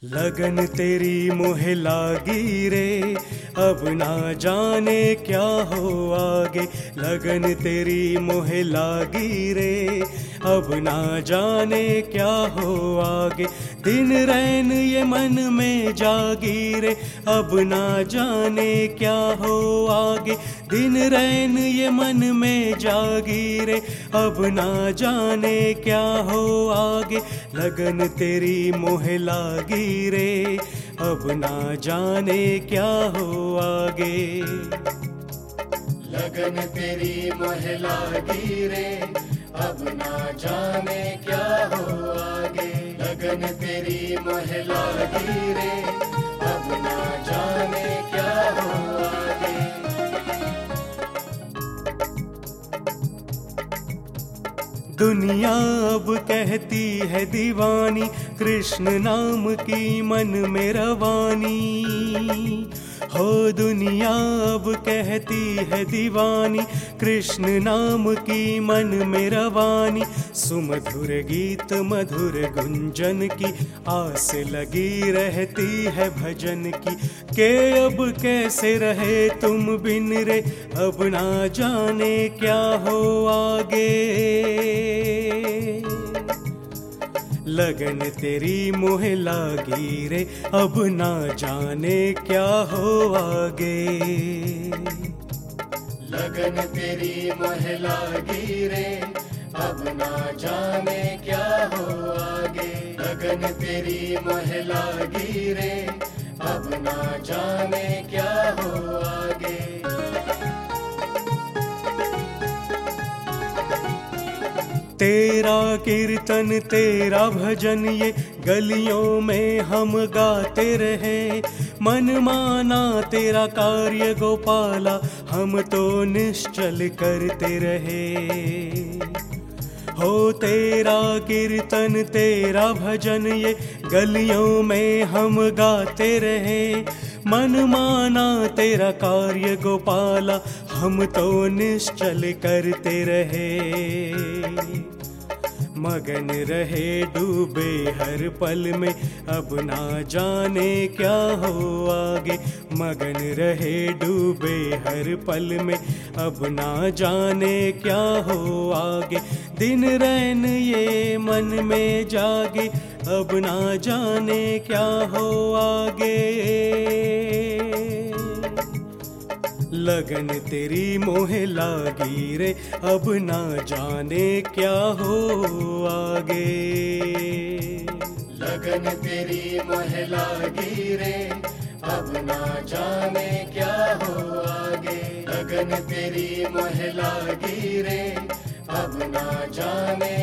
लगन तेरी मोहे लागी रे, अब ना जाने क्या हो आगे। लगन तेरी मोहे लागी रे, अब ना जाने क्या हो आगे। दिन रैन ये मन में जागी रे, अब ना जाने क्या हो आगे। दिन रैन ये मन में जागी रे, अब ना जाने क्या हो आगे। लगन तेरी मोहे लागी रे, अब ना जाने क्या हो आगे। लगन तेरी मोहे लागी रे, अब ना जाने क्या हो आगे। लगन तेरी मोहे लागी रे, अब ना जाने क्या हो आगे। दुनिया अब कहती है दीवानी, कृष्ण नाम की मन में रवानी। हो दुनिया अब कहती है दीवानी, कृष्ण नाम की मन में रवानी। सुमधुर गीत मधुर गुंजन की, आस लगी रहती है भजन की। के अब कैसे रहे तुम बिन रे, अब ना जाने क्या हो आगे। लगन तेरी मोहे लागी रे, अब ना जाने क्या हो आगे। लगन तेरी मोहे लागी रे, अब ना जाने क्या हो आगे। लगन तेरी मोहे लागी रे, अब ना जाने क्या हो आगे। तेरा कीर्तन तेरा भजन ये गलियों में हम गाते रहे। मन माना तेरा कार्य गोपाला, हम तो निश्चल करते रहे। हो तेरा कीर्तन तेरा भजन ये गलियों में हम गाते रहे। मन माना तेरा कार्य गोपाला, हम तो निश्चल करते रहे। मगन रहे डूबे हर पल में, अब ना जाने क्या हो आगे। मगन रहे डूबे हर पल में, अब ना जाने क्या हो आगे। दिन रैन ये मन में जागे, अब ना जाने क्या हो आगे। लगन तेरी मोहे लागी रे, अब ना जाने क्या हो आगे। लगन तेरी मोहे लागी रे, अब ना जाने क्या हो आगे। लगन तेरी मोहे लागी रे, अब ना जाने